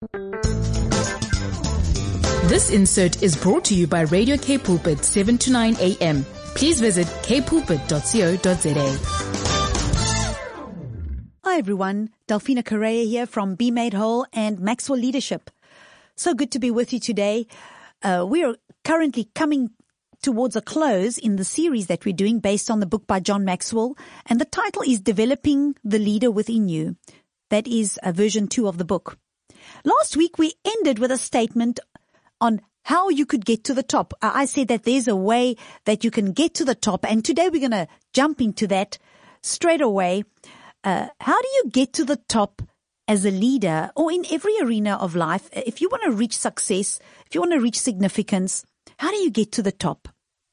This insert is brought to you by Radio K Pulpit 7 to 9 a.m. Please visit kpulpit.co.za. Hi everyone, Delphina Correa here from Be Made Whole and Maxwell Leadership. So good to be with you today. We are currently coming towards a close in the series that we're doing based on the book by John Maxwell, and the title is Developing the Leader Within You. That is version 2 of the book. Last week we ended with a statement on how you could get to the top. I said that there's a way that you can get to the top, and today we're going to jump into that straight away. How do you get to the top as a leader or in every arena of life? If you want to reach success, if you want to reach significance, how do you get to the top?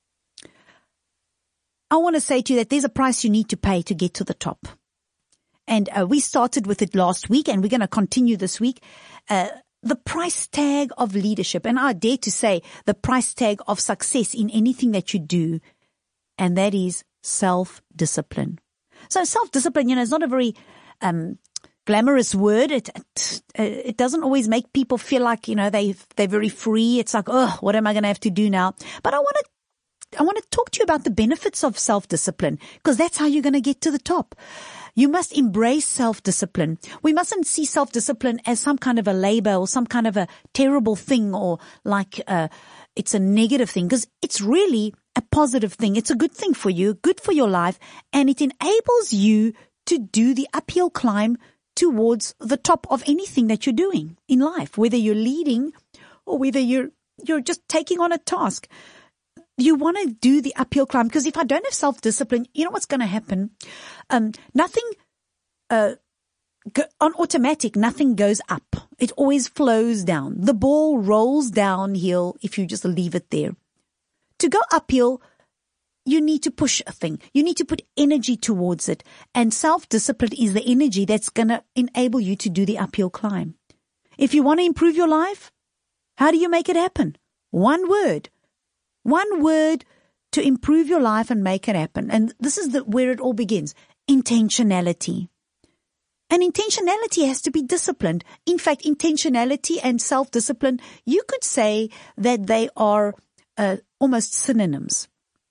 I want to say to you that there's a price you need to pay to get to the top. And we started with it last week, and we're going to continue this week. The price tag of leadership, and I dare to say the price tag of success in anything that you do, and that is self-discipline. So self-discipline, is not a very glamorous word. It doesn't always make people feel like, they're very free. It's like, oh, what am I going to have to do now? But I want to talk to you about the benefits of self-discipline, because that's how you're going to get to the top. You must embrace self-discipline. We mustn't see self-discipline as some kind of a labor or some kind of a terrible thing, or like it's a negative thing, because it's really a positive thing. It's a good thing for you, good for your life, and it enables you to do the uphill climb towards the top of anything that you're doing in life, whether you're leading or whether you're just taking on a task. You want to do the uphill climb, because if I don't have self-discipline, you know what's going to happen? Nothing, on automatic, nothing goes up. It always flows down. The ball rolls downhill if you just leave it there. To go uphill, you need to push a thing. You need to put energy towards it. And self-discipline is the energy that's going to enable you to do the uphill climb. If you want to improve your life, how do you make it happen? One word. One word to improve your life and make it happen. And this is where it all begins. Intentionality. And intentionality has to be disciplined. In fact, intentionality and self-discipline, you could say that they are almost synonyms.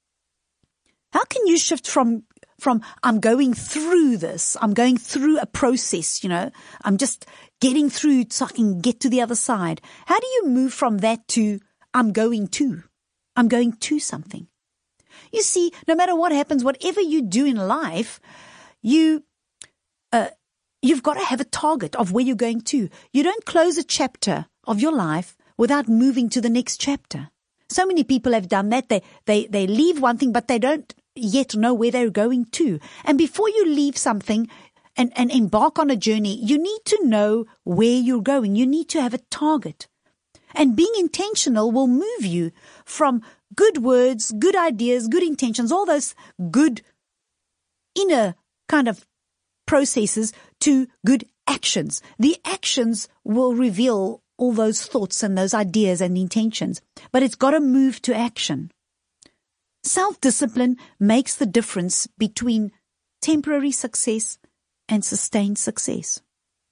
How can you shift from I'm going through this, I'm going through a process, I'm just getting through so I can get to the other side. How do you move from that to I'm going to something? You see, no matter what happens, whatever you do in life, you've got to have a target of where you're going to. You don't close a chapter of your life without moving to the next chapter. So many people have done that. They leave one thing, but they don't yet know where they're going to. And before you leave something and embark on a journey, you need to know where you're going. You need to have a target. And being intentional will move you from good words, good ideas, good intentions, all those good inner kind of processes to good actions. The actions will reveal all those thoughts and those ideas and intentions, but it's got to move to action. Self-discipline makes the difference between temporary success and sustained success.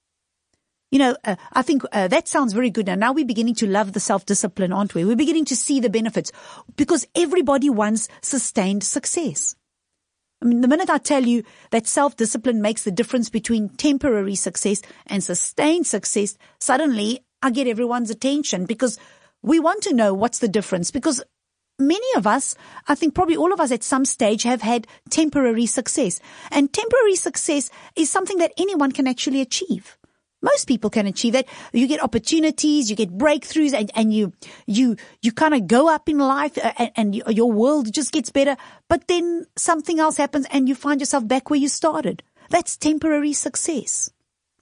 I think that sounds very good. Now we're beginning to love the self-discipline, aren't we? We're beginning to see the benefits, because everybody wants sustained success. I mean, the minute I tell you that self-discipline makes the difference between temporary success and sustained success, suddenly I get everyone's attention, because we want to know what's the difference. Because many of us, I think probably all of us at some stage, have had temporary success. And temporary success is something that anyone can actually achieve. Most people can achieve that. You get opportunities, you get breakthroughs, and you kind of go up in life, and your world just gets better. But then something else happens and you find yourself back where you started. That's temporary success.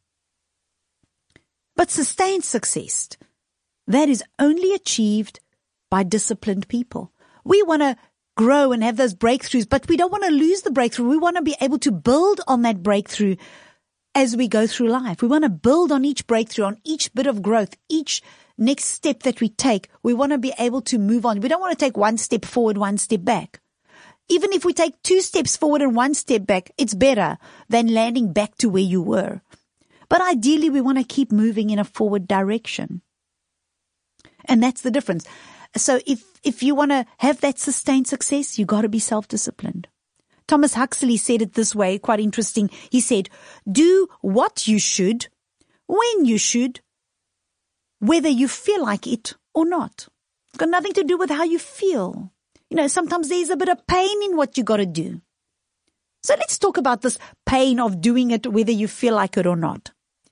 But sustained success, that is only achieved by disciplined people. We want to grow and have those breakthroughs, but we don't want to lose the breakthrough. We want to be able to build on that breakthrough as we go through life. We want to build on each breakthrough, on each bit of growth, each next step that we take. We want to be able to move on. We don't want to take one step forward, one step back. Even if we take 2 steps forward and 1 step back, it's better than landing back to where you were. But ideally, we want to keep moving in a forward direction. And that's the difference. So if you want to have that sustained success, you got to be self-disciplined. Thomas Huxley said it this way, quite interesting. He said, do what you should, when you should, whether you feel like it or not. It's got nothing to do with how you feel. Sometimes there's a bit of pain in what you got to do. So let's talk about this pain of doing it whether you feel like it or not.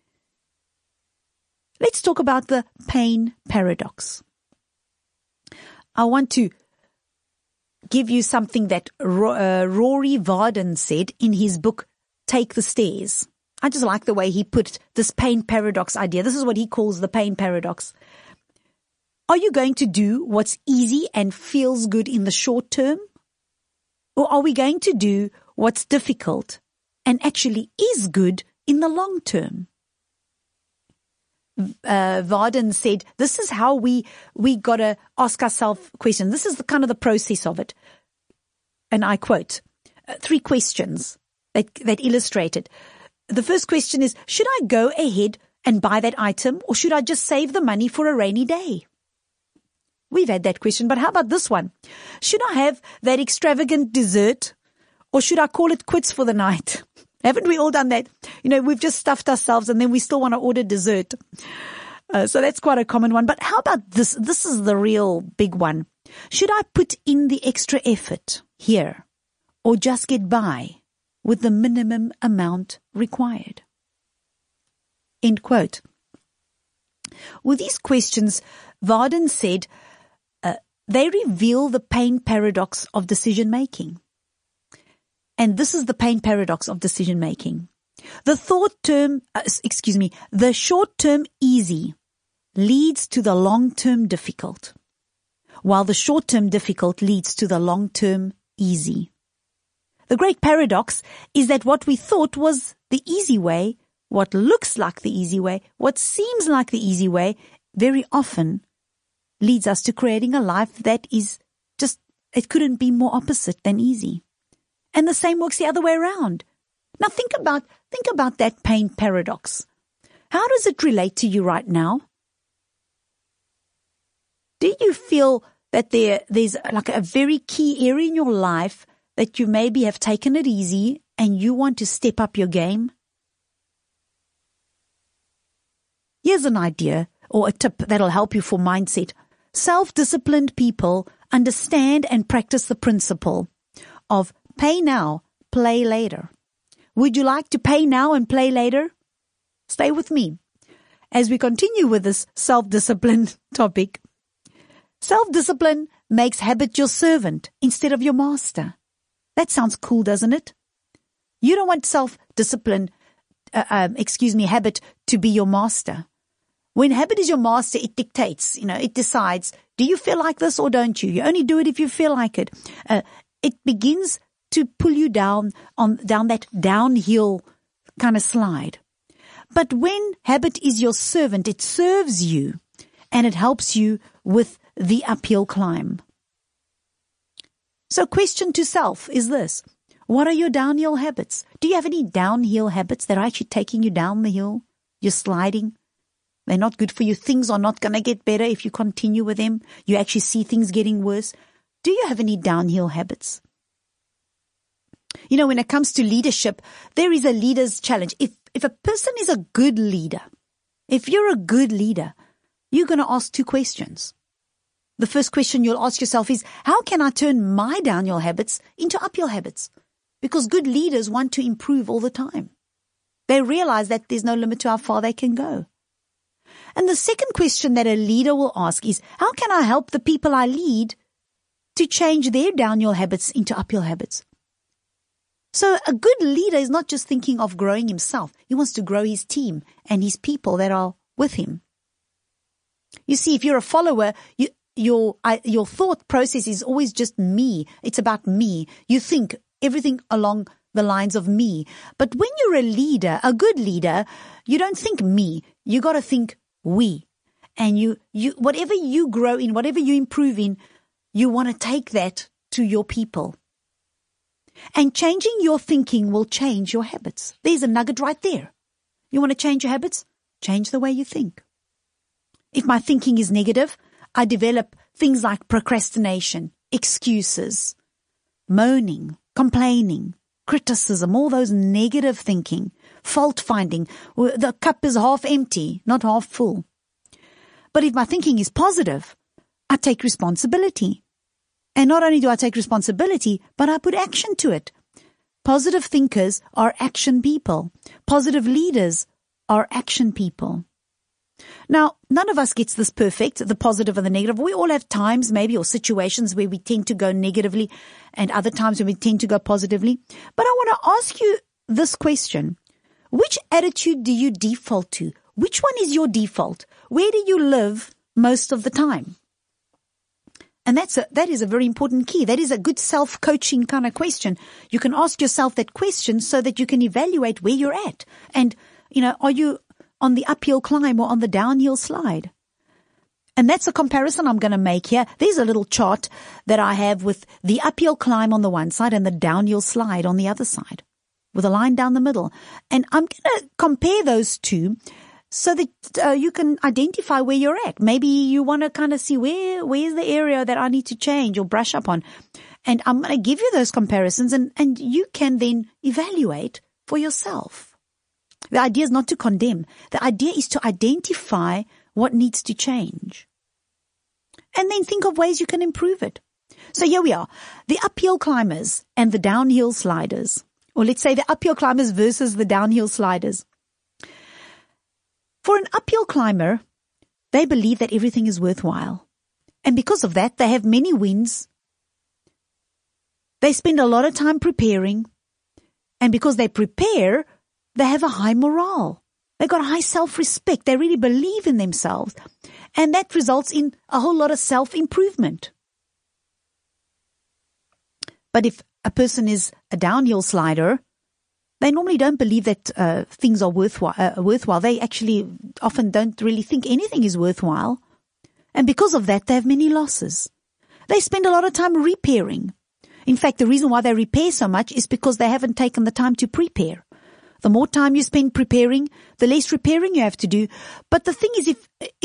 Let's talk about the pain paradox. I want to give you something that Rory Vaden said in his book, Take the Stairs. I just like the way he put this pain paradox idea. This is what he calls the pain paradox. Are you going to do what's easy and feels good in the short term? Or are we going to do what's difficult and actually is good in the long term? Vaden said, this is how we got to ask ourselves questions. This is the process of it. And I quote, 3 questions that illustrate it. The first question is, should I go ahead and buy that item, or should I just save the money for a rainy day? We've had that question, but how about this one? Should I have that extravagant dessert, or should I call it quits for the night? Haven't we all done that? We've just stuffed ourselves and then we still want to order dessert. So that's quite a common one. But how about this? This is the real big one. Should I put in the extra effort here, or just get by with the minimum amount required? End quote. With these questions, Vaden said, they reveal the pain paradox of decision making. And this is the pain paradox of decision making. The short-term easy leads to the long-term difficult, while the short-term difficult leads to the long-term easy. The great paradox is that what we thought was the easy way, what looks like the easy way, what seems like the easy way, very often leads us to creating a life that is just, it couldn't be more opposite than easy. And the same works the other way around. Now think about that pain paradox. How does it relate to you right now? Do you feel that there's like a very key area in your life that you maybe have taken it easy and you want to step up your game? Here's an idea or a tip that'll help you for mindset. Self-disciplined people understand and practice the principle of pay now, play later. Would you like to pay now and play later? Stay with me as we continue with this self-discipline topic. Self-discipline makes habit your servant instead of your master. That sounds cool, doesn't it? You don't want habit to be your master. When habit is your master, it dictates, it decides, do you feel like this or don't you? You only do it if you feel like it. It begins to pull you down that downhill kind of slide. But when habit is your servant, it serves you and it helps you with the uphill climb. So question to self is this: what are your downhill habits? Do you have any downhill habits that are actually taking you down the hill? You're sliding. They're not good for you. Things are not going to get better if you continue with them. You actually see things getting worse. Do you have any downhill habits? When it comes to leadership, there is a leader's challenge. If a person is a good leader, if you're a good leader, you're going to ask 2 questions. The first question you'll ask yourself is, how can I turn my downhill habits into uphill habits? Because good leaders want to improve all the time. They realize that there's no limit to how far they can go. And the second question that a leader will ask is, how can I help the people I lead to change their downhill habits into uphill habits? So a good leader is not just thinking of growing himself. He wants to grow his team and his people that are with him. You see, if you're a follower, your thought process is always just me. It's about me. You think everything along the lines of me. But when you're a leader, a good leader, you don't think me. You got to think we. And you whatever you grow in, whatever you improve in, you want to take that to your people. And changing your thinking will change your habits. There's a nugget right there. You want to change your habits? Change the way you think. If my thinking is negative, I develop things like procrastination, excuses, moaning, complaining, criticism, all those negative thinking, fault finding. The cup is half empty, not half full. But if my thinking is positive, I take responsibility. And not only do I take responsibility, but I put action to it. Positive thinkers are action people. Positive leaders are action people. Now, none of us gets this perfect, the positive and the negative. We all have times maybe or situations where we tend to go negatively and other times when we tend to go positively. But I want to ask you this question. Which attitude do you default to? Which one is your default? Where do you live most of the time? And that is a very important key. That is a good self-coaching kind of question. You can ask yourself that question so that you can evaluate where you're at. And, are you on the uphill climb or on the downhill slide? And that's a comparison I'm going to make here. There's a little chart that I have with the uphill climb on the one side and the downhill slide on the other side, with a line down the middle. And I'm going to compare those two so that you can identify where you're at. Maybe you want to kind of see where's the area that I need to change or brush up on. And I'm going to give you those comparisons and you can then evaluate for yourself. The idea is not to condemn. The idea is to identify what needs to change. And then think of ways you can improve it. So here we are, the uphill climbers and the downhill sliders. Or let's say the uphill climbers versus the downhill sliders. For an uphill climber, they believe that everything is worthwhile. And because of that, they have many wins. They spend a lot of time preparing. And because they prepare, they have a high morale. They've got high self-respect. They really believe in themselves. And that results in a whole lot of self-improvement. But if a person is a downhill slider, they normally don't believe that things are worthwhile. They actually often don't really think anything is worthwhile. And because of that, they have many losses. They spend a lot of time repairing. In fact, the reason why they repair so much is because they haven't taken the time to prepare. The more time you spend preparing, the less repairing you have to do. But the thing is,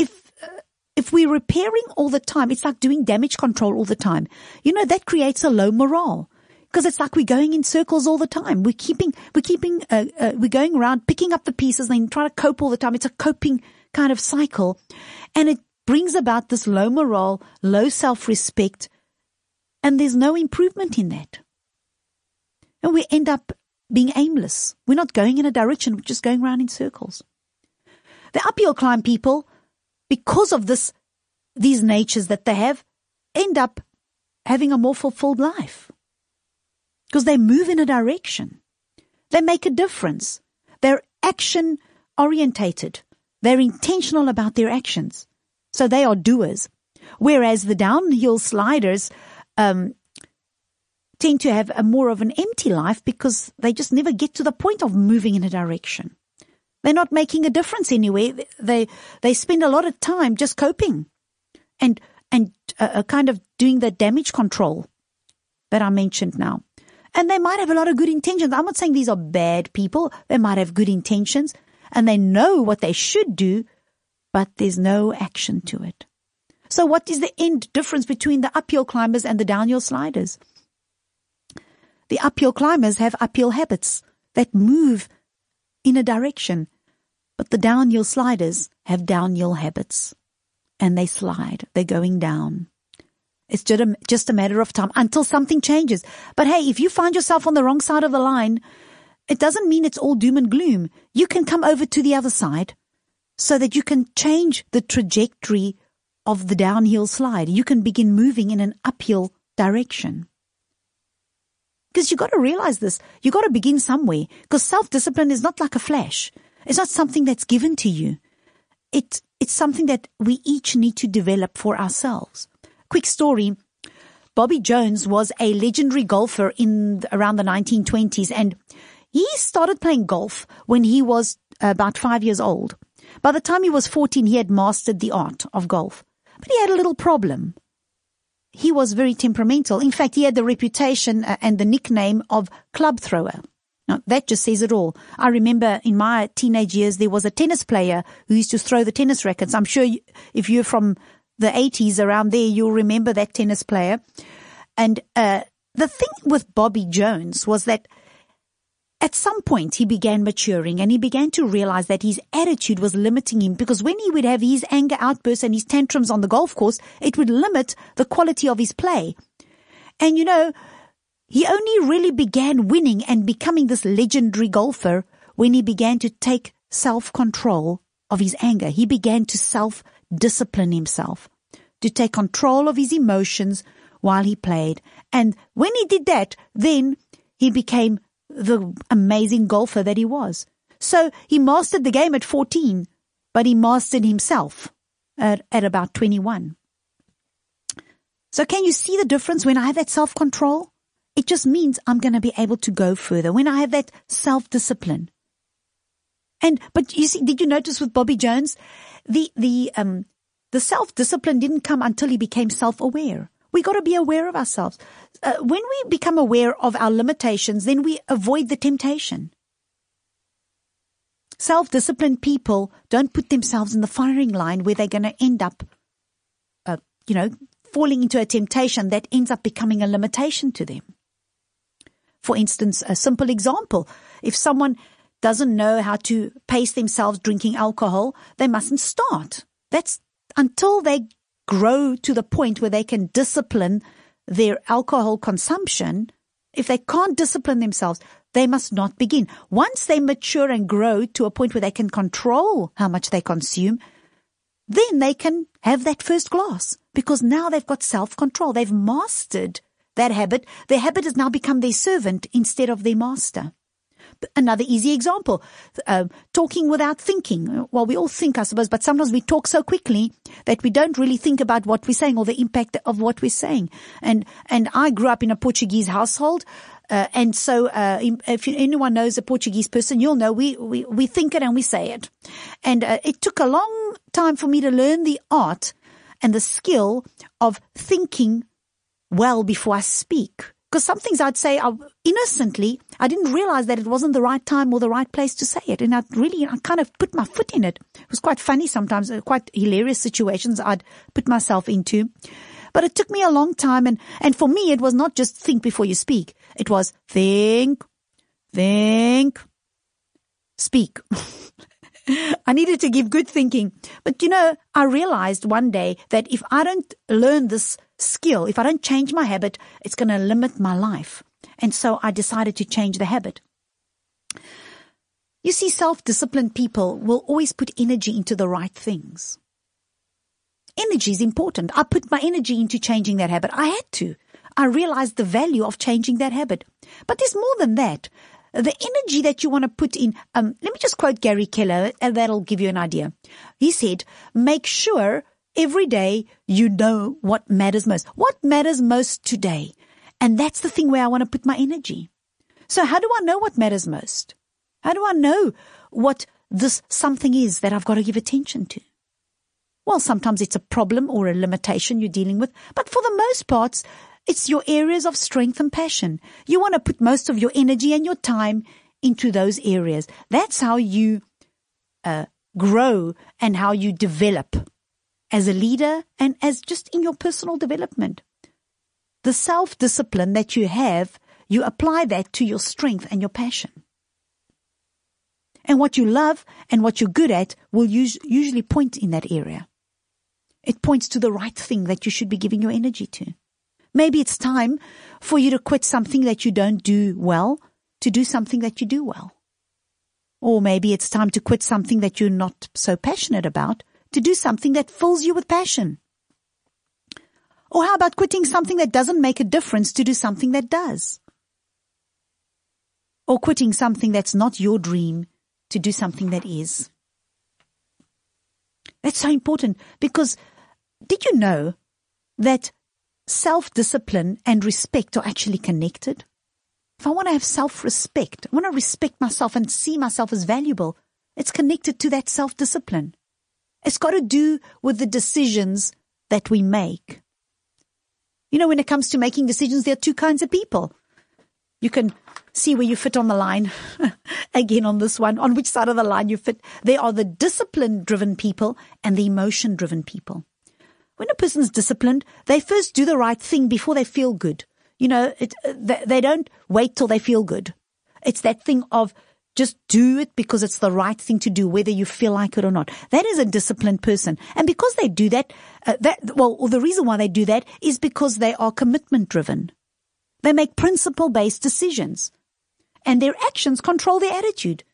if we're repairing all the time, it's like doing damage control all the time. That creates a low morale. Because it's like we're going in circles all the time. We're going around picking up the pieces and then trying to cope all the time. It's a coping kind of cycle. And it brings about this low morale, low self-respect, and there's no improvement in that. And we end up being aimless. We're not going in a direction, we're just going around in circles. The uphill climb people, because of these natures that they have, end up having a more fulfilled life. Because they move in a direction. They make a difference. They're action orientated. They're intentional about their actions. So they are doers. Whereas the downhill sliders tend to have a more of an empty life because they just never get to the point of moving in a direction. They're not making a difference anywhere. They spend a lot of time just coping and kind of doing the damage control that I mentioned now. And they might have a lot of good intentions. I'm not saying these are bad people. They might have good intentions and they know what they should do, but there's no action to it. So what is the end difference between the uphill climbers and the downhill sliders? The uphill climbers have uphill habits that move in a direction, but the downhill sliders have downhill habits and they slide. They're going down. It's just a matter of time until something changes. But hey, if you find yourself on the wrong side of the line, it doesn't mean it's all doom and gloom. You can come over to the other side so that you can change the trajectory of the downhill slide. You can begin moving in an uphill direction. Because you got to realize this. You got to begin somewhere. Because self-discipline is not like a flash. It's not something that's given to you. It's something that we each need to develop for ourselves. Quick story. Bobby Jones was a legendary golfer around the 1920s, and he started playing golf when he was about 5 years old. By the time he was 14, he had mastered the art of golf. But he had a little problem. He was very temperamental. In fact, he had the reputation and the nickname of club thrower. Now, that just says it all. I remember in my teenage years, there was a tennis player who used to throw the tennis rackets. I'm sure if you're from the 80s around there, you'll remember that tennis player. And the thing with Bobby Jones was that at some point he began maturing and he began to realize that his attitude was limiting him, because when he would have his anger outbursts and his tantrums on the golf course, it would limit the quality of his play. And he only really began winning and becoming this legendary golfer when he began to take self-control of his anger. He began to self-discipline himself, to take control of his emotions while he played. And when he did that, then he became the amazing golfer that he was. So he mastered the game at 14, but he mastered himself at about 21. So can you see the difference? When I have that self-control, it just means I'm going to be able to go further. When I have that self-discipline. But you see, did you notice with Bobby Jones, the self-discipline didn't come until he became self-aware. We got to be aware of ourselves. When we become aware of our limitations, then we avoid the temptation. Self-disciplined people don't put themselves in the firing line where they're going to end up, falling into a temptation that ends up becoming a limitation to them. For instance, a simple example, if someone doesn't know how to pace themselves drinking alcohol, they mustn't start. That's until they grow to the point where they can discipline their alcohol consumption. If they can't discipline themselves, they must not begin. Once they mature and grow to a point where they can control how much they consume, then they can have that first glass, because now they've got self-control. They've mastered that habit. Their habit has now become their servant instead of their master. Another easy example, talking without thinking. Well, we all think, I suppose, but sometimes we talk so quickly that we don't really think about what we're saying or the impact of what we're saying. And I grew up in a Portuguese household. And so, if anyone knows a Portuguese person, you'll know we think it and we say it. And it took a long time for me to learn the art and the skill of thinking well before I speak. Because some things I'd say innocently, I didn't realize that it wasn't the right time or the right place to say it. And I kind of put my foot in it. It was quite funny sometimes, quite hilarious situations I'd put myself into. But it took me a long time. And for me, it was not just think before you speak. It was think, speak. I needed to give good thinking. But I realized one day that if I don't learn this skill, if I don't change my habit, it's going to limit my life. And so I decided to change the habit. You see, self-disciplined people will always put energy into the right things. Energy is important. I put my energy into changing that habit. I had to. I realized the value of changing that habit. But there's more than that. The energy that you want to put in, let me just quote Gary Keller, and that'll give you an idea. He said, make sure every day you know what matters most. What matters most today? And that's the thing where I want to put my energy. So how do I know what matters most? How do I know what this something is that I've got to give attention to? Well, sometimes it's a problem or a limitation you're dealing with, but for the most part, it's your areas of strength and passion. You want to put most of your energy and your time into those areas. That's how you grow and how you develop as a leader and as just in your personal development. The self-discipline that you have, you apply that to your strength and your passion. And what you love and what you're good at will usually point in that area. It points to the right thing that you should be giving your energy to. Maybe it's time for you to quit something that you don't do well to do something that you do well. Or maybe it's time to quit something that you're not so passionate about to do something that fills you with passion. Or how about quitting something that doesn't make a difference to do something that does? Or quitting something that's not your dream to do something that is. That's so important, because did you know that self-discipline and respect are actually connected? If I want to have self-respect, I want to respect myself and see myself as valuable, it's connected to that self-discipline. It's got to do with the decisions that we make. When it comes to making decisions, there are two kinds of people. You can see where you fit on the line. Again, on this one, on which side of the line you fit. There are the discipline-driven people and the emotion-driven people. When a person's disciplined, they first do the right thing before they feel good. They don't wait till they feel good. It's that thing of just do it because it's the right thing to do, whether you feel like it or not. That is a disciplined person. And because they do that, the reason why they do that is because they are commitment-driven. They make principle-based decisions. And their actions control their attitude.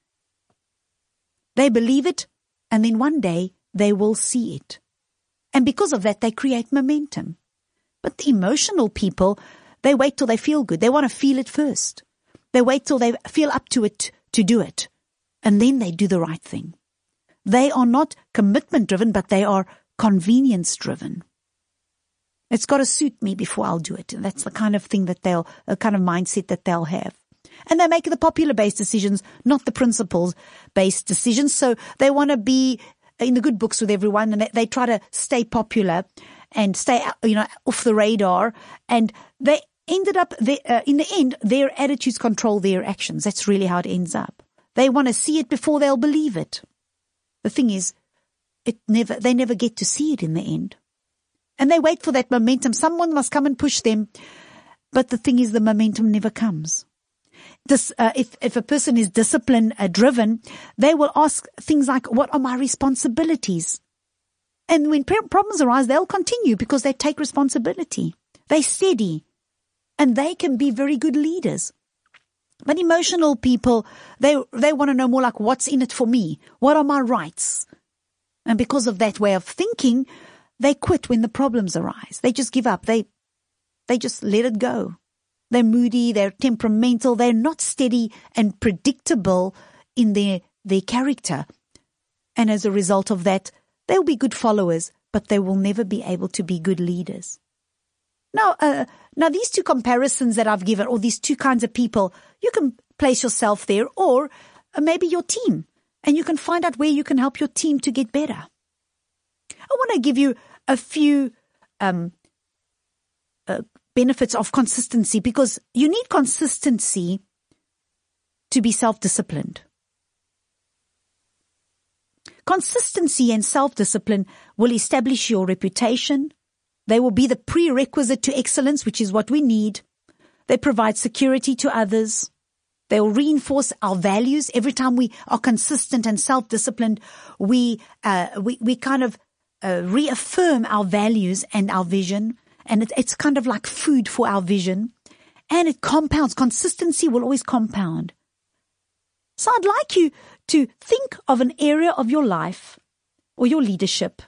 They believe it, and then one day they will see it. And because of that, they create momentum. But the emotional people, they wait till they feel good. They want to feel it first. They wait till they feel up to it to do it. And then they do the right thing. They are not commitment-driven, but they are convenience-driven. It's got to suit me before I'll do it. And that's the kind of thing that a kind of mindset that they'll have. And they make the popular-based decisions, not the principles-based decisions. So they want to be in the good books with everyone, and they try to stay popular and stay, off the radar. And they ended up, in the end, their attitudes control their actions. That's really how it ends up. They want to see it before they'll believe it. The thing is, they never get to see it in the end. And they wait for that momentum. Someone must come and push them. But the thing is, the momentum never comes. If a person is discipline driven, they will ask things like, what are my responsibilities? And when problems arise, they'll continue because they take responsibility. They're steady. And they can be very good leaders. But emotional people, they want to know more like, what's in it for me? What are my rights? And because of that way of thinking, they quit when the problems arise. They just give up. They just let it go. They're moody, they're temperamental, they're not steady and predictable in their character. And as a result of that, they'll be good followers, but they will never be able to be good leaders. Now these two comparisons that I've given, or these two kinds of people, you can place yourself there, or maybe your team, and you can find out where you can help your team to get better. I want to give you a few benefits of consistency, because you need consistency to be self-disciplined. Consistency and self-discipline will establish your reputation. They will be the prerequisite to excellence, which is what we need. They provide security to others. They will reinforce our values. Every time we are consistent and self-disciplined, we kind of reaffirm our values and our vision. And it's kind of like food for our vision. And it compounds. Consistency will always compound. So I'd like you to think of an area of your life or your leadership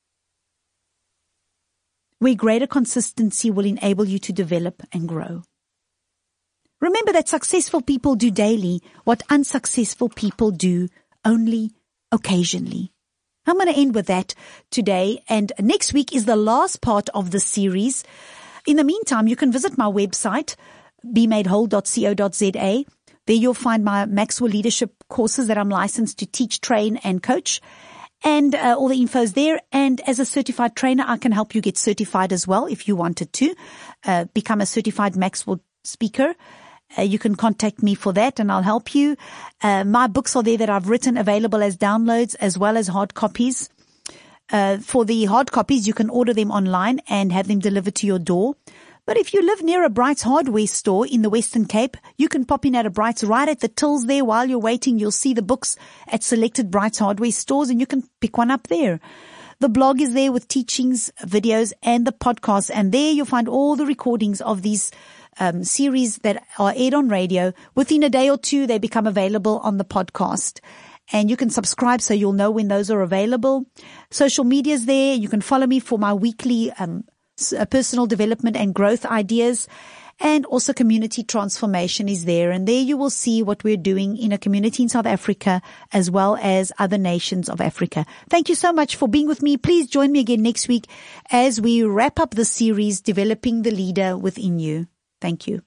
where greater consistency will enable you to develop and grow. Remember that successful people do daily what unsuccessful people do only occasionally. I'm going to end with that today, and next week is the last part of the series. In the meantime, you can visit my website, bemadewhole.co.za. There you'll find my Maxwell Leadership courses that I'm licensed to teach, train, and coach. And all the info's there. And as a certified trainer, I can help you get certified as well if you wanted to become a certified Maxwell speaker. You can contact me for that and I'll help you. My books are there that I've written, available as downloads as well as hard copies. For the hard copies, you can order them online and have them delivered to your door. But if you live near a Bright's hardware store in the Western Cape, you can pop in at a Bright's right at the tills there. While you're waiting, you'll see the books at selected Bright's hardware stores and you can pick one up there. The blog is there with teachings, videos, and the podcast. And there you'll find all the recordings of these series that are aired on radio. Within a day or two, they become available on the podcast. And you can subscribe so you'll know when those are available. Social media is there. You can follow me for my weekly personal development and growth ideas. And also community transformation is there. And there you will see what we're doing in a community in South Africa as well as other nations of Africa. Thank you so much for being with me. Please join me again next week as we wrap up the series, Developing the Leader Within You. Thank you.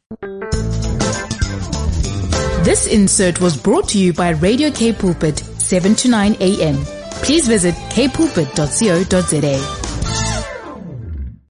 This insert was brought to you by Radio K Pulpit, 7 to 9 a.m. Please visit kpulpit.co.za.